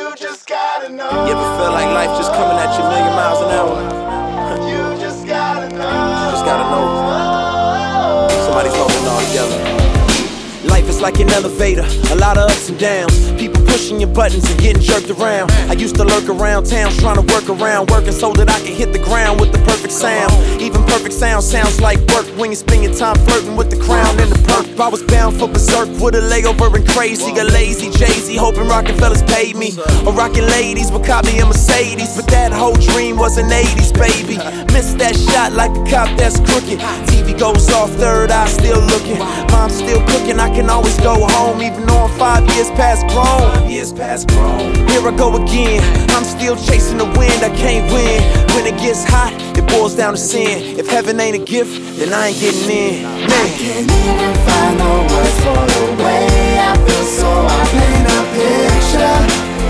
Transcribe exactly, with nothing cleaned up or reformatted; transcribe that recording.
just gotta know. You ever feel like life just coming at you a million miles an hour? You just gotta know. You just gotta know. Somebody's holding it all together. Life is like an elevator, a lot of ups and downs. People pushing your buttons and getting jerked around. I used to lurk around towns trying to work around, working so that I can hit the ground with the perfect sound. Even perfect sound sounds like work when you spend your time flirting with the crown and the perk. I was bound for berserk with a layover and crazy. A lazy Jay-Z hoping Rockefellers paid me, or rockin' ladies would cop me a Mercedes. But that whole dream was an eighties, baby. Missed that shot like a cop that's crooked. T V goes off, third eye still looking. Mom's still cooking, I can always go home, even though I'm five years past grown. Five years past grown. Here I go again. I'm still chasing the wind, I can't win. When it gets hot, it boils down to sin. If heaven ain't a gift, then I ain't getting in. Man. I can't even find no words for the way I feel, so I paint a picture